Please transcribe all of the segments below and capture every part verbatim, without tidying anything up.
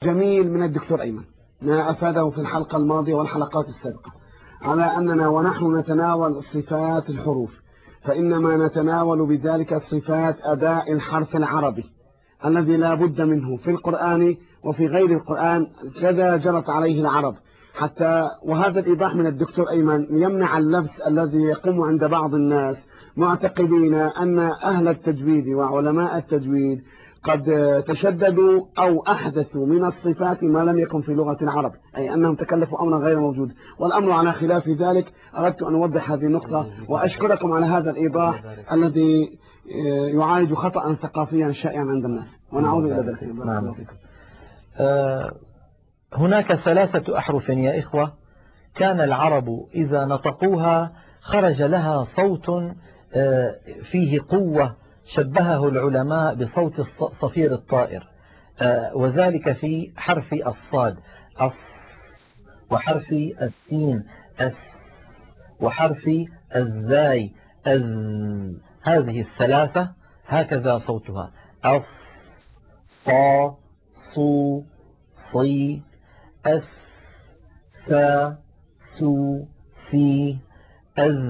جميل من الدكتور أيمن ما أفاده في الحلقة الماضية والحلقات السابقة على أننا ونحن نتناول صفات الحروف فإنما نتناول بذلك صفات أداء الحرف العربي الذي لا بد منه في القرآن وفي غير القرآن، كذا جرت عليه العرب حتى. وهذا الإيضاح من الدكتور أيمن يمنع اللبس الذي يقوم عند بعض الناس معتقدين أن أهل التجويد وعلماء التجويد قد تشددوا أو أحدثوا من الصفات ما لم يكن في لغة العرب، أي أنهم تكلفوا أمرا غير موجود، والأمر على خلاف ذلك. أردت أن أوضح هذه النقطة وأشكركم على هذا الإيضاح الذي يعالج خطأ ثقافيا شائعا عند الناس. ونعود إلى درسنا. أه هناك ثلاثة أحرف يا إخوة كان العرب إذا نطقوها خرج لها صوت أه فيه قوة، شبهه العلماء بصوت صفير الطائر، أه وذلك في حرف الصاد أص، وحرف السين أس، وحرف الزاي أز. هذه الثلاثة هكذا صوتها: أص، صا، صو، صي، أس، سا، سو، سي، أز،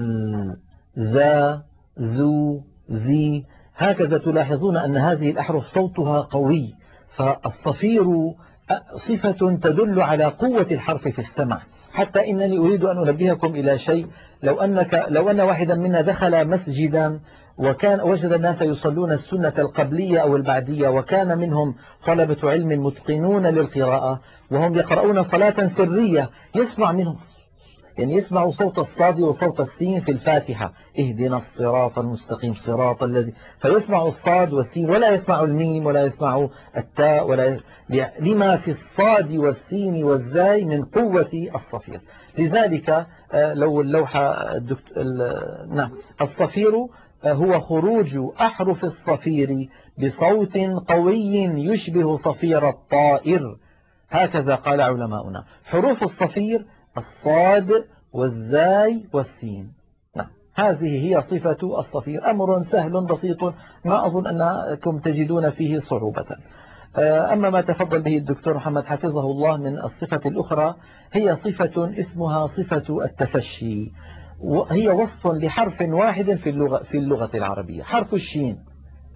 زا، زو، زي. هكذا تلاحظون أن هذه الأحرف صوتها قوي، فالصفير صفة تدل على قوة الحرف في السمع. حتى إنني أريد أن أنبهكم إلى شيء: لو أنك لو أن واحدا منا دخل مسجدا وكان وجد الناس يصلون السنة القبلية أو البعدية، وكان منهم طلبة علم متقنون للقراءة وهم يقرؤون صلاة سرية، يسمع منهم يعني يسمع صوت الصاد وصوت السين في الفاتحة: اهدنا الصراط المستقيم صراط الذي، فيسمع الصاد والسين ولا يسمع الميم ولا يسمع التاء ولا ي... لما في الصاد والسين والزاي من قوة الصفير. لذلك لو اللوحة الدكت... نعم الصفير هو خروج أحرف الصفير بصوت قوي يشبه صفير الطائر، هكذا قال علماؤنا. حروف الصفير الصاد والزاي والسين. نعم هذه هي صفة الصفير. أمر سهل بسيط ما أظن أنكم تجدون فيه صعوبة. أما ما تفضل به الدكتور محمد حفظه الله من الصفة الأخرى، هي صفة اسمها صفة التفشي، وهي وصف لحرف واحد في اللغة, في اللغة العربية، حرف الشين.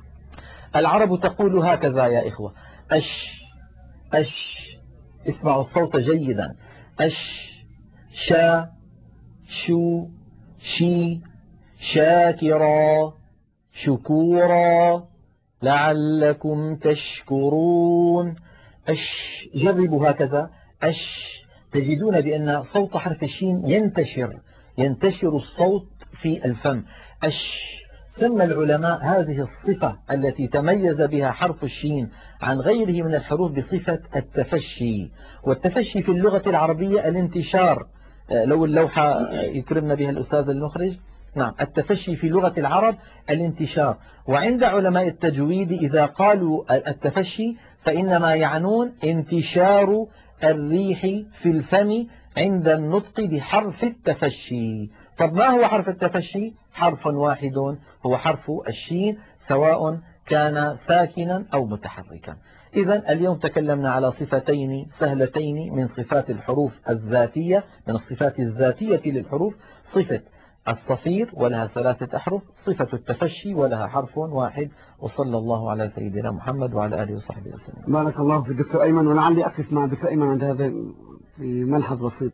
العرب تقول هكذا يا إخوة: أش، أش، اسمعوا الصوت جيدا: أش، شا، شو، شي، شاكرا، شكورا، لعلكم تشكرون. أش، جربوا هكذا: أش. تجدون بأن صوت حرف الشين ينتشر ينتشر الصوت في الفم. أش. سمى العلماء هذه الصفة التي تميز بها حرف الشين عن غيره من الحروف بصفة التفشي. والتفشي في اللغة العربية الانتشار. لو اللوحة يكرمنا بها الأستاذ المخرج. نعم التفشي في لغة العرب الانتشار. وعند علماء التجويد إذا قالوا التفشي فإنما يعنون انتشار الريح في الفم عند النطق بحرف التفشي. طب ما هو حرف التفشي؟ حرف واحد هو حرف الشين، سواء كان ساكنا أو متحركا. إذا اليوم تكلمنا على صفتين سهلتين من صفات الحروف الذاتية، من الصفات الذاتية للحروف: صفة الصفير ولها ثلاثة أحرف، صفة التفشي ولها حرف واحد. وصلى الله على سيدنا محمد وعلى آله وصحبه وسلم. بارك الله في الدكتور أيمن. ولعلي أقف مع الدكتور أيمن عند هذا في ملحظ بسيط.